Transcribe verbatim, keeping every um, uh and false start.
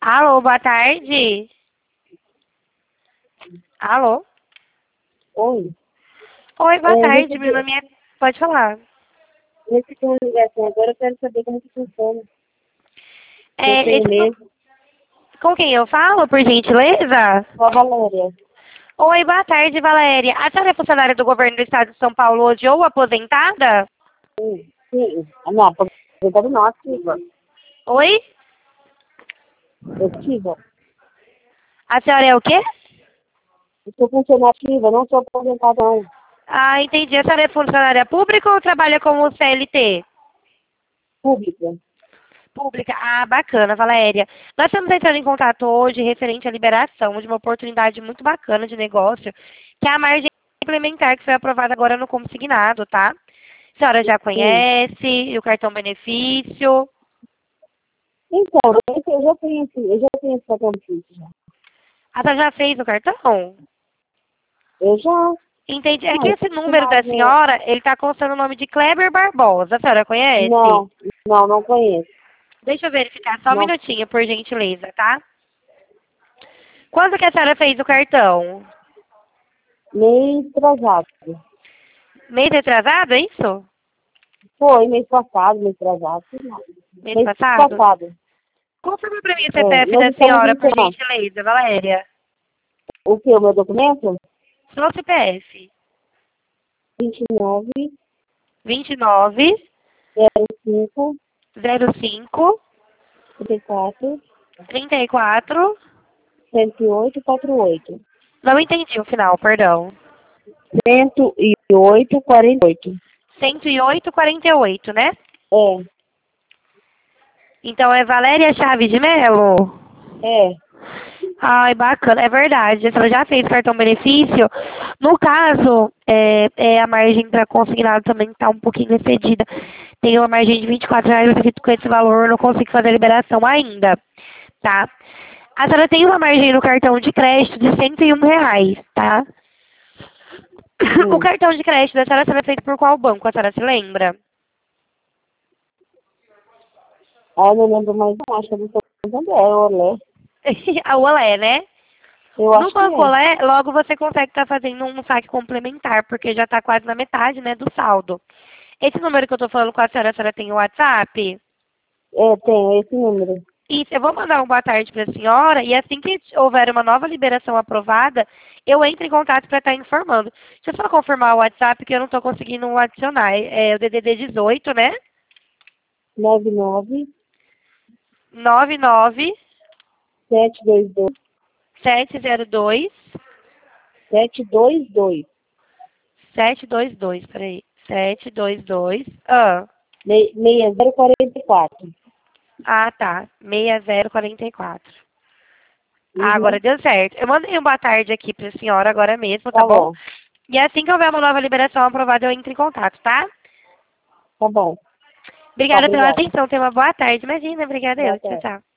Alô, boa tarde. Alô? Oi. Oi, boa É, tarde. recebi, Meu nome é... Pode falar. recebi uma ligação agora, eu quero saber como que funciona. Eu É, tenho esse... nu- mesmo. Com quem eu falo, por gentileza? Só a Valéria. Oi, boa tarde, Valéria. A senhora é funcionária do governo do estado de São Paulo hoje ou aposentada? Sim, sim. Ah, não, aposentada não, ativa. Oi? Ativa. A senhora é o quê? Eu sou funcionária ativa, não sou aposentada não. Ah, entendi. A senhora é funcionária pública ou trabalha como C L T? Pública. Pública. Ah, bacana, Valéria. Nós estamos entrando em contato hoje referente à liberação de uma oportunidade muito bacana de negócio, que é a margem complementar que foi aprovada agora no consignado, tá? A senhora já Sim. conhece o cartão benefício? Então, esse eu já tenho esse, eu já tenho esse cartão difícil já. A senhora já fez o cartão? Eu já. Entendi. É que Não, esse esse número da mais, senhora, ele tá constando o nome de Kleber Barbosa. A senhora conhece? não, não, não conheço. Deixa eu verificar só um Não, minutinho, por gentileza, tá? Quando que a senhora fez o cartão? nem atrasado. Mês retrasado, é isso? Foi mês passado, mês atrasado, sei lá. Mês Mês passado? passado. Confirma pra mim o É, C P F nós da estamos senhora, por encerrando. gentileza, Valéria. O que? O meu documento? Só o C P F. vinte e nove, vinte e nove, zero cinco, zero cinco, trinta e quatro, trinta e quatro. cento e oito, quarenta e oito. Não entendi o final, perdão. cento e oito, quarenta e oito. cento e oito, quarenta e oito, né? É, Então é Valéria Chaves de Melo? é. Ai, bacana, é verdade. A senhora já fez cartão benefício. No caso, é, é a margem para consignado também está um pouquinho excedida. Tem uma margem de vinte e quatro reais, eu acredito que com esse valor eu não consigo fazer a liberação ainda, tá? A senhora tem uma margem no cartão de crédito de cento e um reais, tá? O Hum. cartão de crédito da senhora será feito por qual banco? A senhora se lembra? Ah, eu não lembro mais, não. Acho que é do Santander, é Olé. A Olé, né? Eu No acho que Banco é. Olé, logo você consegue estar fazendo um saque complementar, porque já está quase na metade, né, do saldo. Esse número que eu estou falando com a senhora, a senhora tem o WhatsApp? É, tem esse número. Isso, eu vou mandar um boa tarde para a senhora e assim que houver uma nova liberação aprovada, eu entro em contato para estar informando. Deixa eu só confirmar o WhatsApp que eu não estou conseguindo adicionar. É é o D D D dezoito, né? nove nove, nove nove sete dois dois, sete zero dois sete dois dois. sete dois dois, peraí. sete dois dois. Ah, seis zero quarenta e quatro. ah, tá. seis zero quatro quatro. Ah, agora Uhum. deu certo. Eu mandei um boa tarde aqui para a senhora agora mesmo, tá Tá bom? bom, E assim que houver uma nova liberação aprovada, eu entro em contato, tá? tá bom. Tá, Obrigada pela obrigada. atenção. Tenha uma boa tarde. Imagina, obrigada Boa eu. Tchau, tarde. tchau.